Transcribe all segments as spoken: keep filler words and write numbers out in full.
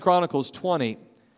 Chronicles twenty.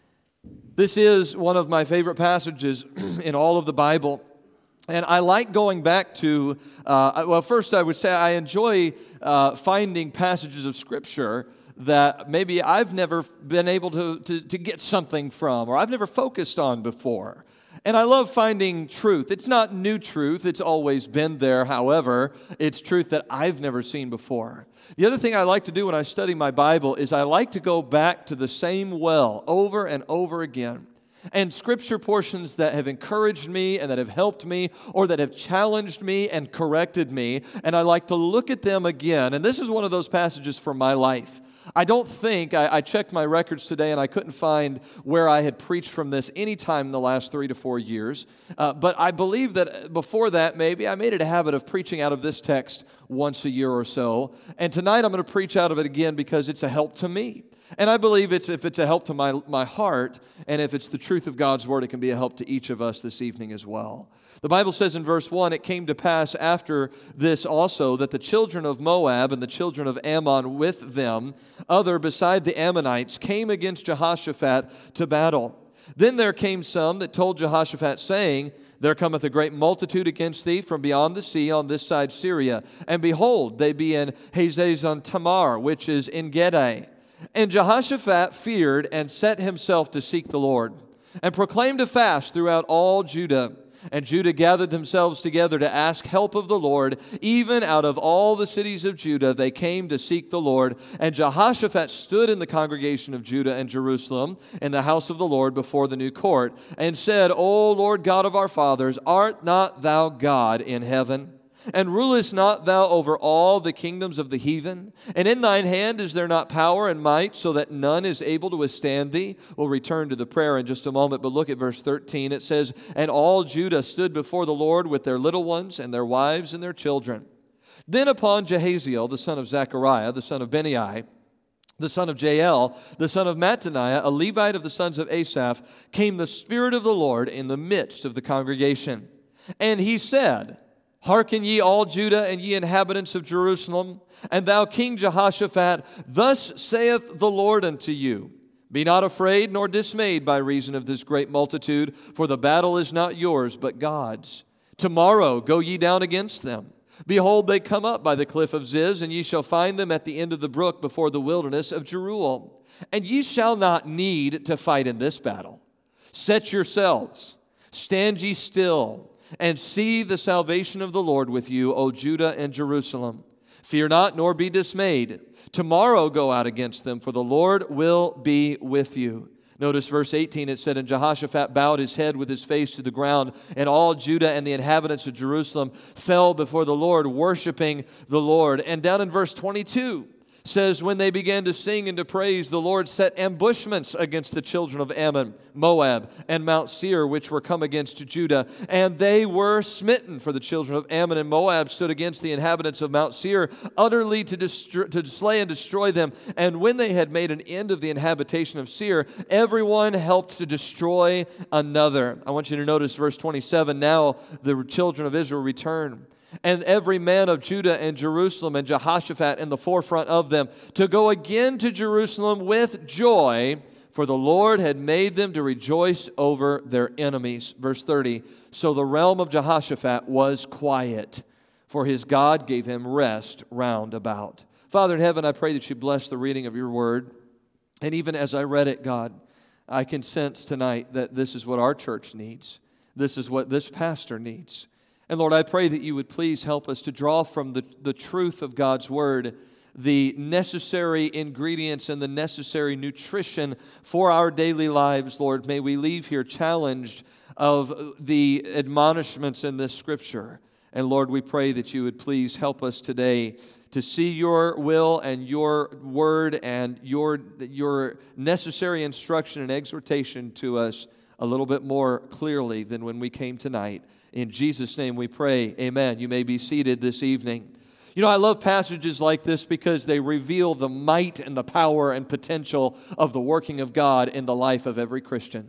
This is one of my favorite passages in all of the Bible. And I like going back to, uh, well, first I would say I enjoy uh, finding passages of Scripture that maybe I've never been able to, to, to get something from, or I've never focused on before. And I love finding truth. It's not new truth. It's always been there. However, it's truth that I've never seen before. The other thing I like to do when I study my Bible is I like to go back to the same well over and over again. And Scripture portions that have encouraged me and that have helped me or that have challenged me and corrected me. And I like to look at them again. And this is one of those passages for my life. I don't think, I, I checked my records today and I couldn't find where I had preached from this any time in the last three to four years. Uh, but I believe that before that, maybe, I made it a habit of preaching out of this text once a year or so. And tonight I'm going to preach out of it again because it's a help to me. And I believe it's if it's a help to my, my heart, and if it's the truth of God's Word, it can be a help to each of us this evening as well. The Bible says in verse one, it came to pass after this also that the children of Moab and the children of Ammon with them, other beside the Ammonites, came against Jehoshaphat to battle. Then there came some that told Jehoshaphat, saying, There cometh a great multitude against thee from beyond the sea on this side Syria. And behold, they be in Hazazon Tamar, which is En Gedi. And Jehoshaphat feared and set himself to seek the Lord, and proclaimed a fast throughout all Judah. And Judah gathered themselves together to ask help of the Lord. Even out of all the cities of Judah they came to seek the Lord. And Jehoshaphat stood in the congregation of Judah and Jerusalem in the house of the Lord before the new court, and said, O Lord God of our fathers, art not thou God in heaven? And rulest not thou over all the kingdoms of the heathen? And in thine hand is there not power and might, so that none is able to withstand thee? We'll return to the prayer in just a moment, but look at verse thirteen. It says, And all Judah stood before the Lord with their little ones and their wives and their children. Then upon Jehaziel, the son of Zechariah, the son of Benai, the son of Jael, the son of Mattaniah, a Levite of the sons of Asaph, came the Spirit of the Lord in the midst of the congregation. And he said, Hearken ye all Judah and ye inhabitants of Jerusalem, and thou King Jehoshaphat, thus saith the Lord unto you, Be not afraid nor dismayed by reason of this great multitude, for the battle is not yours, but God's. Tomorrow go ye down against them. Behold, they come up by the cliff of Ziz, and ye shall find them at the end of the brook before the wilderness of Jeruel. And ye shall not need to fight in this battle. Set yourselves, stand ye still, and see the salvation of the Lord with you, O Judah and Jerusalem. Fear not, nor be dismayed. Tomorrow go out against them, for the Lord will be with you. Notice verse eighteen, it said, And Jehoshaphat bowed his head with his face to the ground, and all Judah and the inhabitants of Jerusalem fell before the Lord, worshiping the Lord. And down in verse twenty-two, says, When they began to sing and to praise, the Lord set ambushments against the children of Ammon, Moab, and Mount Seir, which were come against Judah. And they were smitten, for the children of Ammon and Moab stood against the inhabitants of Mount Seir, utterly to, destro- to slay and destroy them. And when they had made an end of the inhabitation of Seir, everyone helped to destroy another. I want you to notice verse twenty-seven. Now the children of Israel return, and every man of Judah and Jerusalem and Jehoshaphat in the forefront of them, to go again to Jerusalem with joy, for the Lord had made them to rejoice over their enemies. Verse thirty, So the realm of Jehoshaphat was quiet, for his God gave him rest round about. Father in heaven, I pray that you bless the reading of your word. And even as I read it, God, I can sense tonight that this is what our church needs. This is what this pastor needs. And Lord, I pray that you would please help us to draw from the, the truth of God's word the necessary ingredients and the necessary nutrition for our daily lives, Lord. May we leave here challenged of the admonishments in this scripture. And Lord, we pray that you would please help us today to see your will and your word and your, your necessary instruction and exhortation to us a little bit more clearly than when we came tonight. In Jesus' name we pray, amen. You may be seated this evening. You know, I love passages like this because they reveal the might and the power and potential of the working of God in the life of every Christian.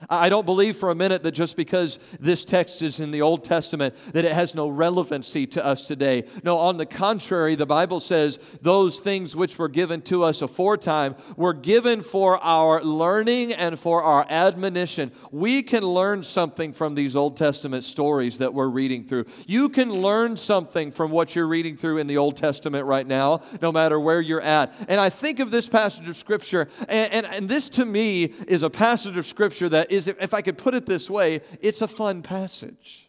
I don't believe for a minute that just because this text is in the Old Testament that it has no relevancy to us today. No, on the contrary, the Bible says those things which were given to us aforetime were given for our learning and for our admonition. We can learn something from these Old Testament stories that we're reading through. You can learn something from what you're reading through in the Old Testament right now, no matter where you're at. And I think of this passage of Scripture, and, and, and this to me is a passage of Scripture that is, if I could put it this way, it's a fun passage.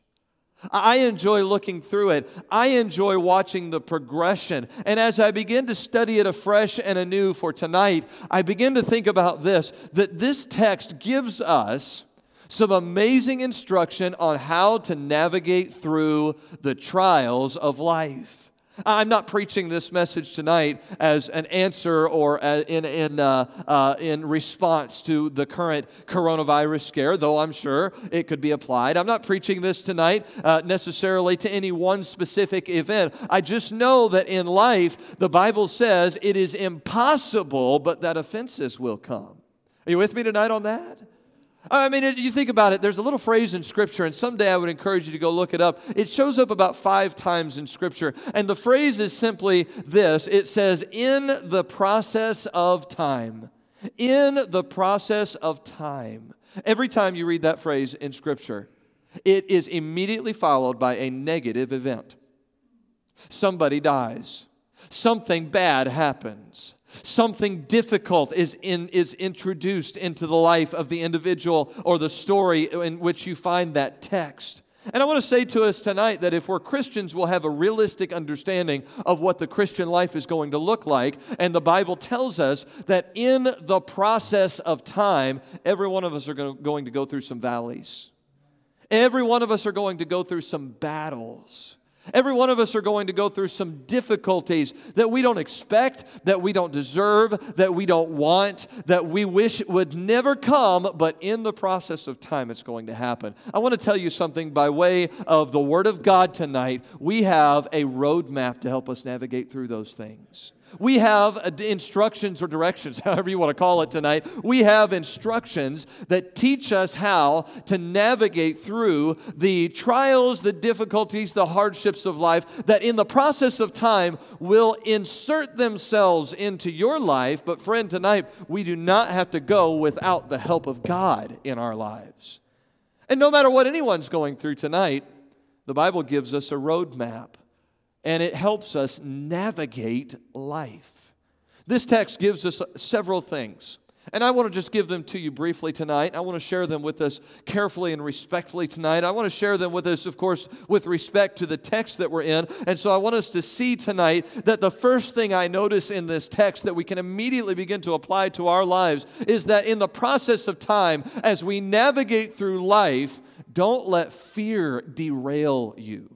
I enjoy looking through it. I enjoy watching the progression. And as I begin to study it afresh and anew for tonight, I begin to think about this, that this text gives us some amazing instruction on how to navigate through the trials of life. I'm not preaching this message tonight as an answer or in in uh, uh, in response to the current coronavirus scare, though I'm sure it could be applied. I'm not preaching this tonight uh, necessarily to any one specific event. I just know that in life, the Bible says it is impossible, but that offenses will come. Are you with me tonight on that? I mean, you think about it, there's a little phrase in Scripture, and someday I would encourage you to go look it up. It shows up about five times in Scripture, and the phrase is simply this. It says, in the process of time. In the process of time. Every time you read that phrase in Scripture, it is immediately followed by a negative event. Somebody dies. Something bad happens. Something difficult is in, is introduced into the life of the individual or the story in which you find that text. And I want to say to us tonight that if we're Christians, we'll have a realistic understanding of what the Christian life is going to look like. And the Bible tells us that in the process of time, every one of us are going to go through some valleys. Every one of us are going to go through some battles. Every one of us are going to go through some difficulties that we don't expect, that we don't deserve, that we don't want, that we wish would never come, but in the process of time it's going to happen. I want to tell you something by way of the Word of God tonight. We have a roadmap to help us navigate through those things. We have instructions or directions, however you want to call it tonight. We have instructions that teach us how to navigate through the trials, the difficulties, the hardships of life that in the process of time will insert themselves into your life. But friend, tonight we do not have to go without the help of God in our lives. And no matter what anyone's going through tonight, the Bible gives us a roadmap. And it helps us navigate life. This text gives us several things. And I want to just give them to you briefly tonight. I want to share them with us carefully and respectfully tonight. I want to share them with us, of course, with respect to the text that we're in. And so I want us to see tonight that the first thing I notice in this text that we can immediately begin to apply to our lives is that in the process of time, as we navigate through life, don't let fear derail you.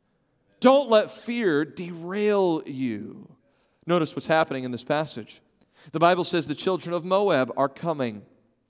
Don't let fear derail you. Notice what's happening in this passage. The Bible says the children of Moab are coming.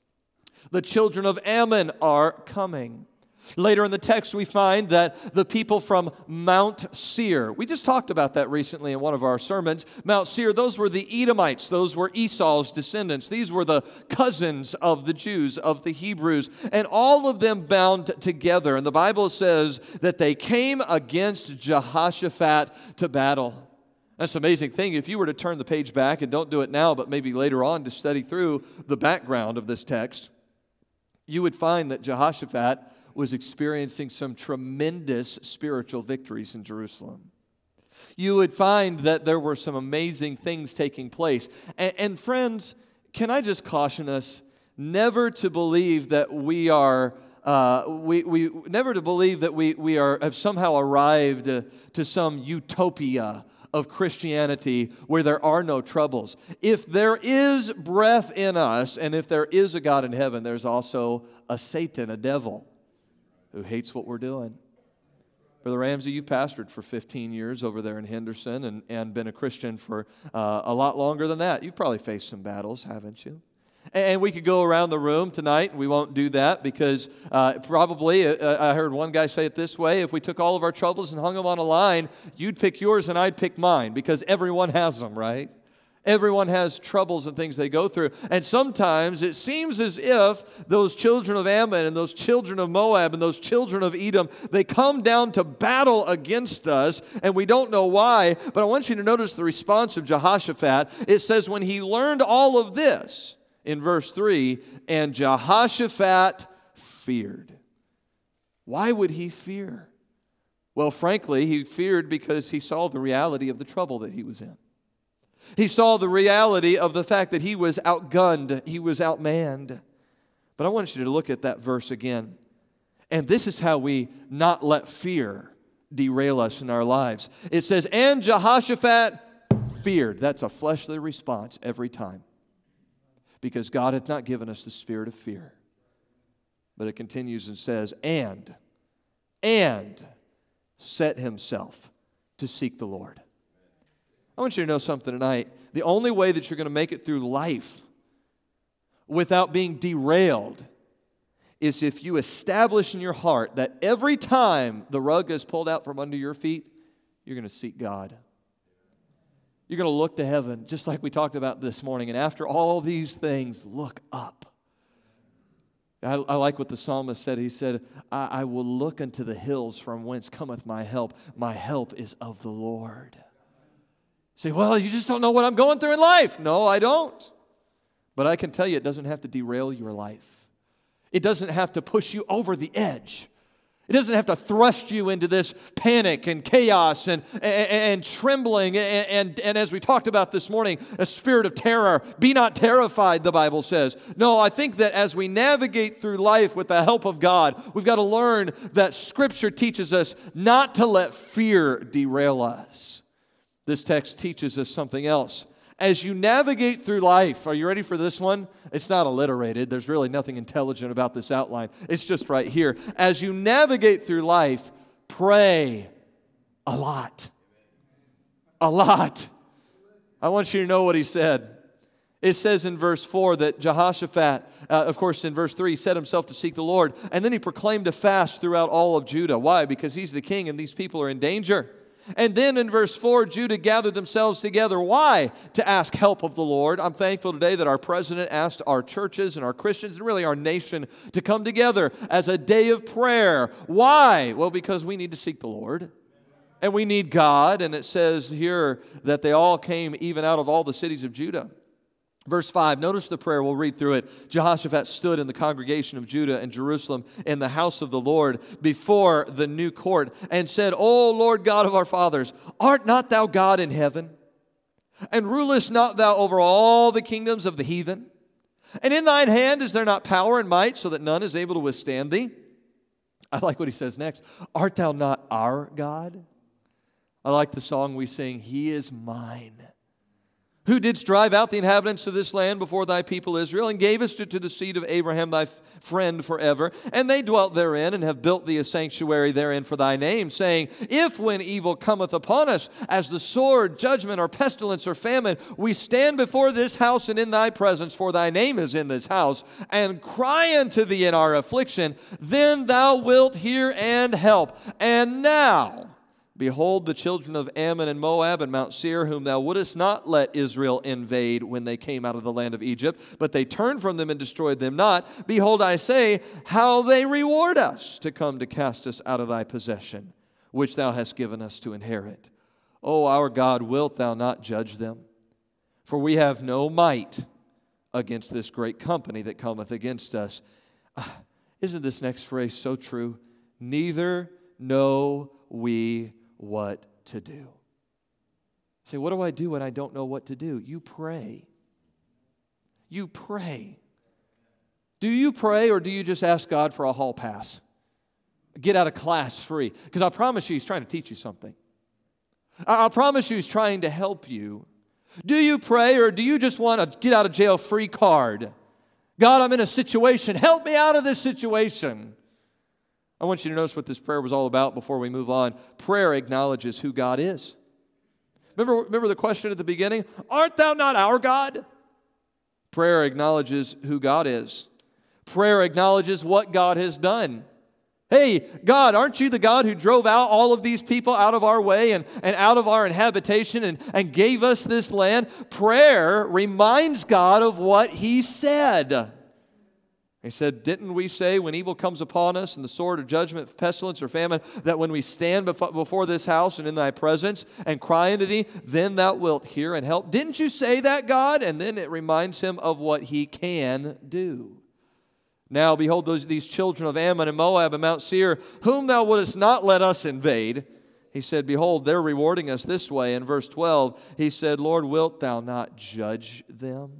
The children of Ammon are coming. Later in the text, we find that the people from Mount Seir, we just talked about that recently in one of our sermons. Mount Seir, those were the Edomites. Those were Esau's descendants. These were the cousins of the Jews, of the Hebrews, and all of them bound together. And the Bible says that they came against Jehoshaphat to battle. That's an amazing thing. If you were to turn the page back, and don't do it now, but maybe later on to study through the background of this text, you would find that Jehoshaphat was experiencing some tremendous spiritual victories in Jerusalem. You would find that there were some amazing things taking place. And, and friends, can I just caution us never to believe that we are, uh, we, we never to believe that we, we are have somehow arrived uh, to some utopia of Christianity where there are no troubles. If there is breath in us, and if there is a God in heaven, there's also a Satan, a devil, who hates what we're doing. Brother Ramsey, you've pastored for fifteen years over there in Henderson and, and been a Christian for uh, a lot longer than that. You've probably faced some battles, haven't you? And we could go around the room tonight. We won't do that because uh, probably, uh, I heard one guy say it this way, if we took all of our troubles and hung them on a line, you'd pick yours and I'd pick mine because everyone has them, right? Everyone has troubles and things they go through. And sometimes it seems as if those children of Ammon and those children of Moab and those children of Edom, they come down to battle against us, and we don't know why. But I want you to notice the response of Jehoshaphat. It says, when he learned all of this, in verse three, and Jehoshaphat feared. Why would he fear? Well, frankly, he feared because he saw the reality of the trouble that he was in. He saw the reality of the fact that he was outgunned, he was outmanned. But I want you to look at that verse again. And this is how we not let fear derail us in our lives. It says, and Jehoshaphat feared. That's a fleshly response every time. Because God hath not given us the spirit of fear. But it continues and says, and, and set himself to seek the Lord. I want you to know something tonight. The only way that you're going to make it through life without being derailed is if you establish in your heart that every time the rug is pulled out from under your feet, you're going to seek God. You're going to look to heaven, just like we talked about this morning. And after all these things, look up. I, I like what the psalmist said. He said, I, I will look unto the hills from whence cometh my help. My help is of the Lord. Say, well, you just don't know what I'm going through in life. No, I don't. But I can tell you it doesn't have to derail your life. It doesn't have to push you over the edge. It doesn't have to thrust you into this panic and chaos and, and, and trembling. And, and, and as we talked about this morning, a spirit of terror. Be not terrified, the Bible says. No, I think that as we navigate through life with the help of God, we've got to learn that Scripture teaches us not to let fear derail us. This text teaches us something else. As you navigate through life, are you ready for this one? It's not alliterated. There's really nothing intelligent about this outline. It's just right here. As you navigate through life, pray a lot. A lot. I want you to know what he said. It says in verse four that Jehoshaphat, uh, of course in verse three, he set himself to seek the Lord. And then he proclaimed a fast throughout all of Judah. Why? Because he's the king and these people are in danger. And then in verse four, Judah gathered themselves together. Why? To ask help of the Lord. I'm thankful today that our president asked our churches and our Christians and really our nation to come together as a day of prayer. Why? Well, because we need to seek the Lord. And we need God. And it says here that they all came even out of all the cities of Judah. Verse five, notice the prayer. We'll read through it. Jehoshaphat stood in the congregation of Judah and Jerusalem in the house of the Lord before the new court and said, O Lord God of our fathers, art not thou God in heaven? And rulest not thou over all the kingdoms of the heathen? And in thine hand is there not power and might, so that none is able to withstand thee? I like what he says next. Art thou not our God? I like the song we sing, He is mine. Who didst drive out the inhabitants of this land before thy people Israel, and gavest it to the seed of Abraham thy friend forever. And they dwelt therein, and have built thee a sanctuary therein for thy name, saying, If when evil cometh upon us, as the sword, judgment, or pestilence, or famine, we stand before this house and in thy presence, for thy name is in this house, and cry unto thee in our affliction, then thou wilt hear and help. And now, behold, the children of Ammon and Moab and Mount Seir, whom thou wouldest not let Israel invade when they came out of the land of Egypt, but they turned from them and destroyed them not. Behold, I say, how they reward us to come to cast us out of thy possession, which thou hast given us to inherit. O our God, wilt thou not judge them? For we have no might against this great company that cometh against us. Ah, isn't this next phrase so true? Neither know we what to do. Say, what do I do when I don't know what to do? You pray. You pray. Do you pray or do you just ask God for a hall pass? Get out of class free. Because I promise you, He's trying to teach you something. I promise you, He's trying to help you. Do you pray or do you just want a get out of jail free card? God, I'm in a situation. Help me out of this situation. I want you to notice what this prayer was all about before we move on. Prayer acknowledges who God is. Remember, remember the question at the beginning? Art thou not our God? Prayer acknowledges who God is. Prayer acknowledges what God has done. Hey, God, aren't you the God who drove out all of these people out of our way and, and out of our inhabitation and, and gave us this land? Prayer reminds God of what he said. He said, didn't we say when evil comes upon us and the sword of judgment, pestilence or famine, that when we stand before this house and in thy presence and cry unto thee, then thou wilt hear and help? Didn't you say that, God? And then it reminds him of what he can do. Now, behold, those these children of Ammon and Moab and Mount Seir, whom thou wouldest not let us invade. He said, behold, they're rewarding us this way. In verse twelve, he said, Lord, wilt thou not judge them?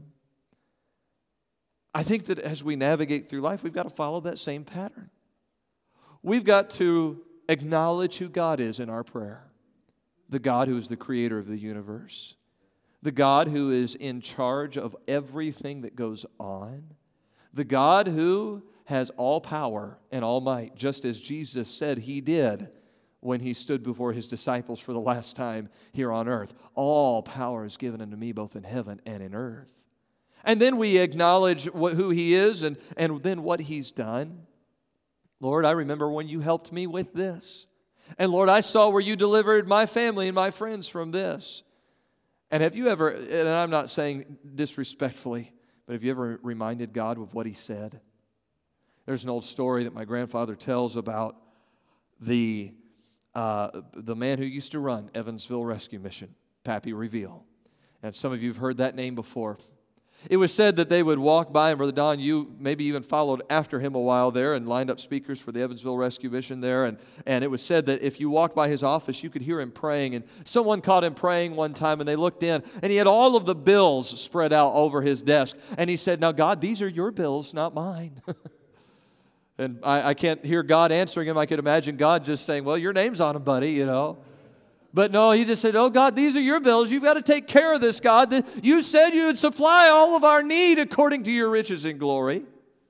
I think that as we navigate through life, we've got to follow that same pattern. We've got to acknowledge who God is in our prayer. The God who is the creator of the universe. The God who is in charge of everything that goes on. The God who has all power and all might, just as Jesus said he did when he stood before his disciples for the last time here on earth. All power is given unto me both in heaven and in earth. And then we acknowledge what, who he is and, and then what he's done. Lord, I remember when you helped me with this. And Lord, I saw where you delivered my family and my friends from this. And have you ever, and I'm not saying disrespectfully, but have you ever reminded God of what he said? There's an old story that my grandfather tells about the, uh, the man who used to run Evansville Rescue Mission, Pappy Reveal. And some of you have heard that name before. It was said that they would walk by, and Brother Don, you maybe even followed after him a while there and lined up speakers for the Evansville Rescue Mission there. And, and it was said that if you walked by his office, you could hear him praying. And someone caught him praying one time, and they looked in, and he had all of the bills spread out over his desk. And he said, now, God, these are your bills, not mine. And I, I can't hear God answering him. I could imagine God just saying, well, your name's on them, buddy, you know. But no, he just said, oh, God, these are your bills. You've got to take care of this, God. You said you would supply all of our need according to your riches and glory.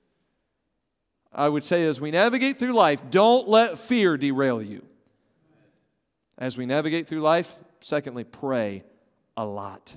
I would say as we navigate through life, don't let fear derail you. As we navigate through life, secondly, pray a lot.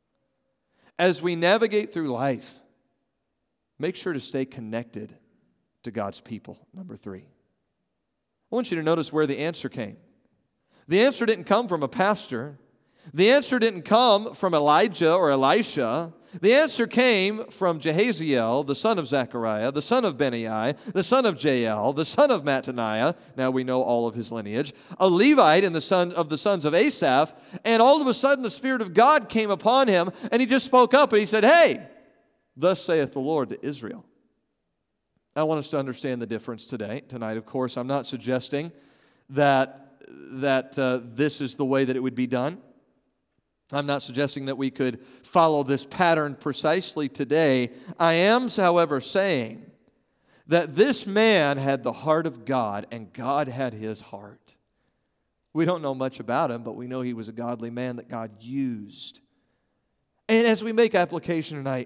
As we navigate through life, make sure to stay connected to God's people, number three. I want you to notice where the answer came. The answer didn't come from a pastor. The answer didn't come from Elijah or Elisha. The answer came from Jehaziel, the son of Zechariah, the son of Benaiah, the son of Jael, the son of Mattaniah. Now we know all of his lineage. A Levite and the son of the sons of Asaph. And all of a sudden the Spirit of God came upon him, and he just spoke up and he said, hey, thus saith the Lord to Israel. I want us to understand the difference today. Tonight, of course, I'm not suggesting that that uh, this is the way that it would be done. I'm not suggesting that we could follow this pattern precisely today. I am, however, saying that this man had the heart of God and God had his heart. We don't know much about him, but we know he was a godly man that God used. And as we make application tonight,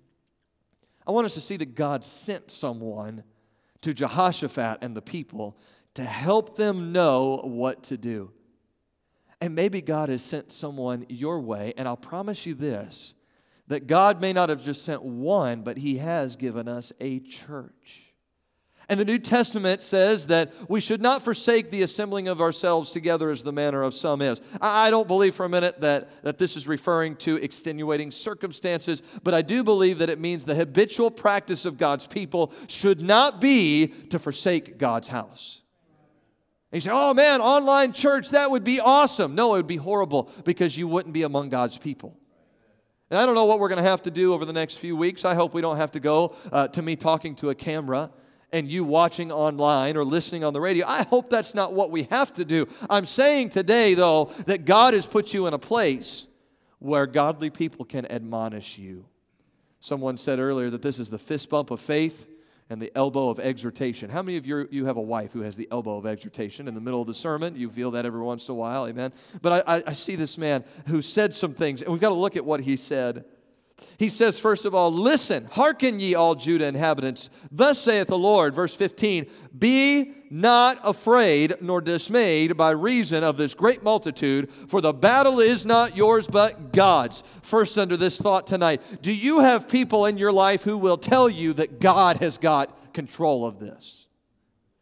I want us to see that God sent someone to Jehoshaphat and the people to help them know what to do. And maybe God has sent someone your way, and I'll promise you this, that God may not have just sent one, but he has given us a church. And the New Testament says that we should not forsake the assembling of ourselves together as the manner of some is. I don't believe for a minute that, that this is referring to extenuating circumstances, but I do believe that it means the habitual practice of God's people should not be to forsake God's house. And you say, oh man, online church, that would be awesome. No, it would be horrible because you wouldn't be among God's people. And I don't know what we're going to have to do over the next few weeks. I hope we don't have to go uh, to me talking to a camera and you watching online or listening on the radio. I hope that's not what we have to do. I'm saying today, though, that God has put you in a place where godly people can admonish you. Someone said earlier that this is the fist bump of faith and the elbow of exhortation. How many of you, you have a wife who has the elbow of exhortation in the middle of the sermon? You feel that every once in a while, amen? But I, I, I see this man who said some things, and we've got to look at what he said. He says, first of all, listen, hearken ye all Judah inhabitants. Thus saith the Lord, verse fifteen, be not afraid nor dismayed by reason of this great multitude, for the battle is not yours but God's. First, under this thought tonight, do you have people in your life who will tell you that God has got control of this?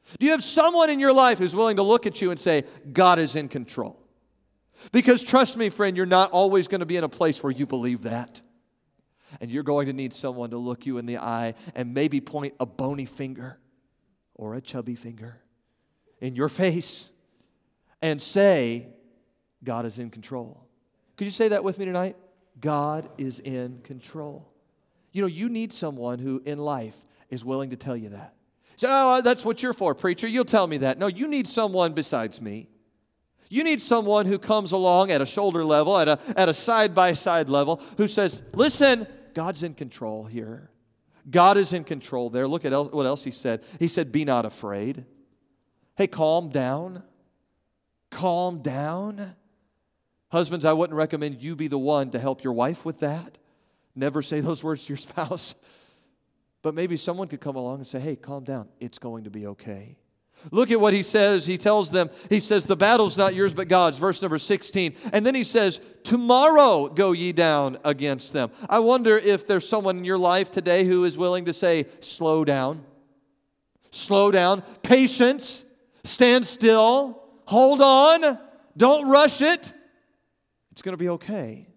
Do you have someone in your life who's willing to look at you and say, God is in control? Because trust me, friend, you're not always going to be in a place where you believe that. And you're going to need someone to look you in the eye and maybe point a bony finger or a chubby finger in your face and say, God is in control. Could you say that with me tonight? God is in control. You know, you need someone who in life is willing to tell you that. So, oh, that's what you're for, preacher. You'll tell me that. No, you need someone besides me. You need someone who comes along at a shoulder level, at a, at a side-by-side level, who says, listen, God's in control here. God is in control there. Look at el- what else he said. He said, be not afraid. Hey, calm down. Calm down. Husbands, I wouldn't recommend you be the one to help your wife with that. Never say those words to your spouse. But maybe someone could come along and say, hey, calm down. It's going to be okay. Look at what he says. He tells them, he says, the battle's not yours but God's, verse number sixteen. And then he says, tomorrow go ye down against them. I wonder if there's someone in your life today who is willing to say, slow down. Slow down. Patience. Stand still. Hold on. Don't rush it. It's going to be okay.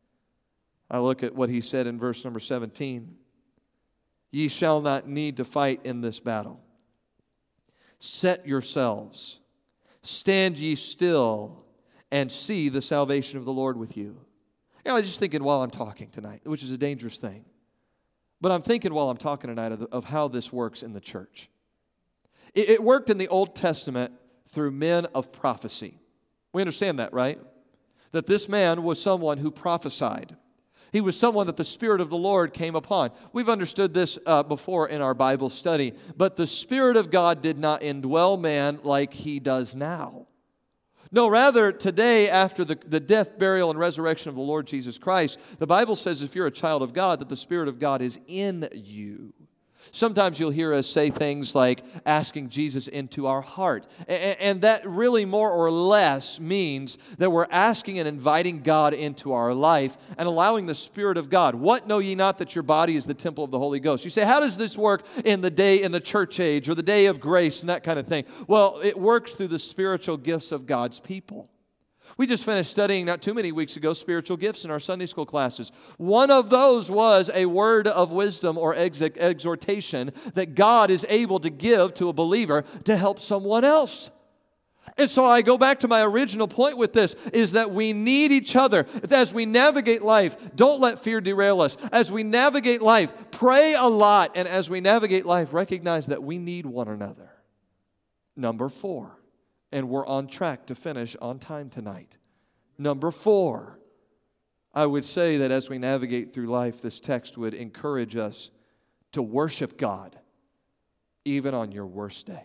I look at what he said in verse number seventeen. Ye shall not need to fight in this battle. Set yourselves, stand ye still, and see the salvation of the Lord with you. You know, I'm just thinking while I'm talking tonight, which is a dangerous thing. But I'm thinking while I'm talking tonight of, of how this works in the church. It, it worked in the Old Testament through men of prophecy. We understand that, right? That this man was someone who prophesied. He was someone that the Spirit of the Lord came upon. We've understood this uh, before in our Bible study, but the Spirit of God did not indwell man like He does now. No, rather, today, after the, the death, burial, and resurrection of the Lord Jesus Christ, the Bible says if you're a child of God, that the Spirit of God is in you. Sometimes you'll hear us say things like asking Jesus into our heart. And that really more or less means that we're asking and inviting God into our life and allowing the Spirit of God. What know ye not that your body is the temple of the Holy Ghost? You say, how does this work in the day, in the church age, or the day of grace and that kind of thing? Well, it works through the spiritual gifts of God's people. We just finished studying not too many weeks ago spiritual gifts in our Sunday school classes. One of those was a word of wisdom or ex- exhortation that God is able to give to a believer to help someone else. And so I go back to my original point with this, is that we need each other. As we navigate life, don't let fear derail us. As we navigate life, pray a lot. And as we navigate life, recognize that we need one another. Number four. And we're on track to finish on time tonight. Number four, I would say that as we navigate through life, this text would encourage us to worship God even on your worst day.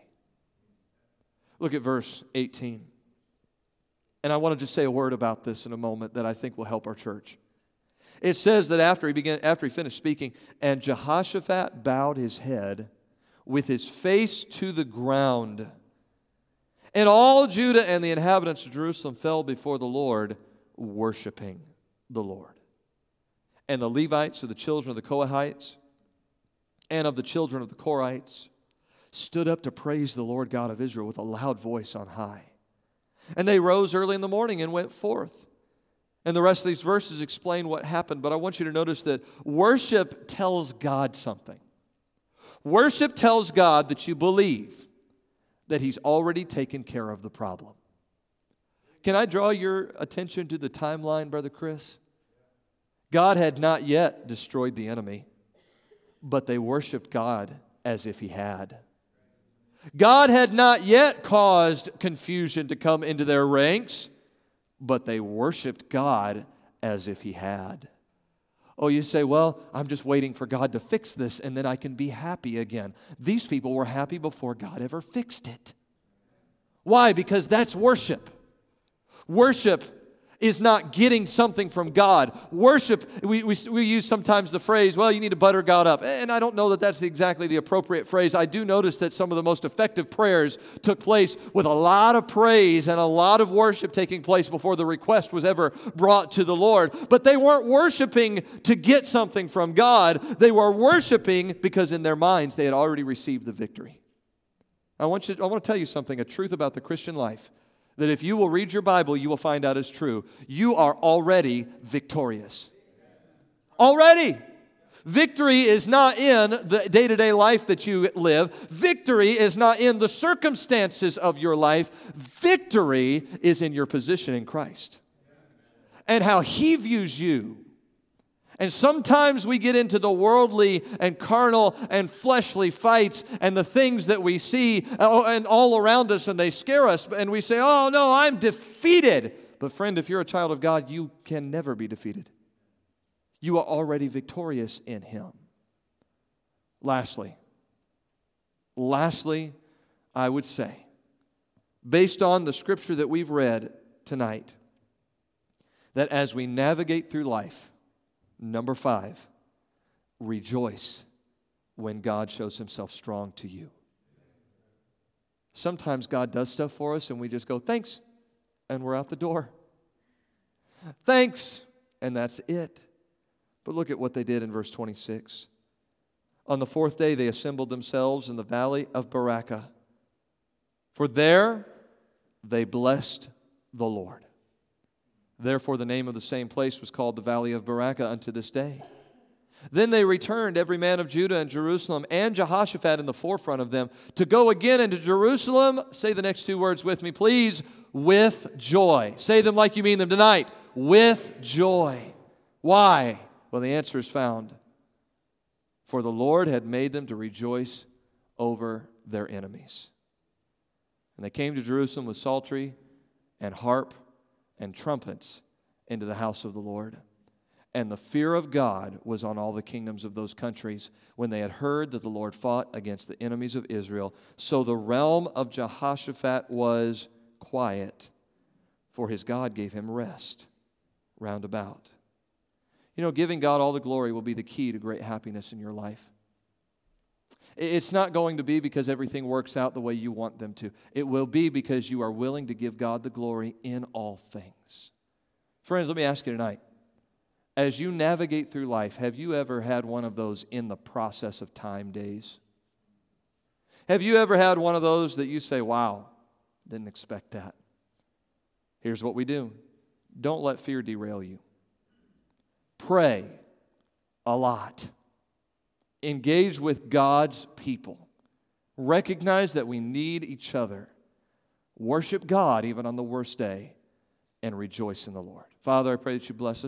Look at verse eighteen. And I want to just say a word about this in a moment that I think will help our church. It says that after he began, after he finished speaking, and Jehoshaphat bowed his head with his face to the ground. And all Judah and the inhabitants of Jerusalem fell before the Lord, worshiping the Lord. And the Levites of the children of the Kohathites and of the children of the Korites stood up to praise the Lord God of Israel with a loud voice on high. And they rose early in the morning and went forth. And the rest of these verses explain what happened, but I want you to notice that worship tells God something. Worship tells God that you believe that He's already taken care of the problem. Can I draw your attention to the timeline, Brother Chris? God had not yet destroyed the enemy, but they worshiped God as if He had. God had not yet caused confusion to come into their ranks, but they worshiped God as if He had. Oh, you say, well, I'm just waiting for God to fix this and then I can be happy again. These people were happy before God ever fixed it. Why? Because that's worship. Worship is not getting something from God. Worship, we, we, we use sometimes the phrase, well, you need to butter God up. And I don't know that that's exactly the appropriate phrase. I do notice that some of the most effective prayers took place with a lot of praise and a lot of worship taking place before the request was ever brought to the Lord. But they weren't worshiping to get something from God. They were worshiping because in their minds they had already received the victory. I want you, I want to tell you something, a truth about the Christian life, that if you will read your Bible, you will find out is true. You are already victorious. Already. Victory is not in the day-to-day life that you live. Victory is not in the circumstances of your life. Victory is in your position in Christ and how He views you. And sometimes we get into the worldly and carnal and fleshly fights and the things that we see and all around us, and they scare us, and we say, oh no, I'm defeated. But friend, if you're a child of God, you can never be defeated. You are already victorious in Him. Lastly, lastly, I would say, based on the scripture that we've read tonight, that as we navigate through life, number five, rejoice when God shows Himself strong to you. Sometimes God does stuff for us and we just go, thanks, and we're out the door. Thanks, and that's it. But look at what they did in verse twenty-six. On the fourth day they assembled themselves in the valley of Berachah. For there they blessed the Lord. Therefore the name of the same place was called the valley of Berachah unto this day. Then they returned, every man of Judah and Jerusalem, and Jehoshaphat in the forefront of them, to go again into Jerusalem. Say the next two words with me, please. With joy. Say them like you mean them tonight. With joy. Why? Well, the answer is found. For the Lord had made them to rejoice over their enemies. And they came to Jerusalem with psaltery and harp and trumpets into the house of the Lord. And the fear of God was on all the kingdoms of those countries when they had heard that the Lord fought against the enemies of Israel. So the realm of Jehoshaphat was quiet, for his God gave him rest round about. You know, giving God all the glory will be the key to great happiness in your life. It's not going to be because everything works out the way you want them to. It will be because you are willing to give God the glory in all things. Friends, let me ask you tonight. As you navigate through life, have you ever had one of those in the process of time days? Have you ever had one of those that you say, wow, didn't expect that? Here's what we do. Don't let fear derail you. Pray a lot. Engage with God's people. Recognize that we need each other. Worship God even on the worst day and rejoice in the Lord. Father, I pray that you bless us.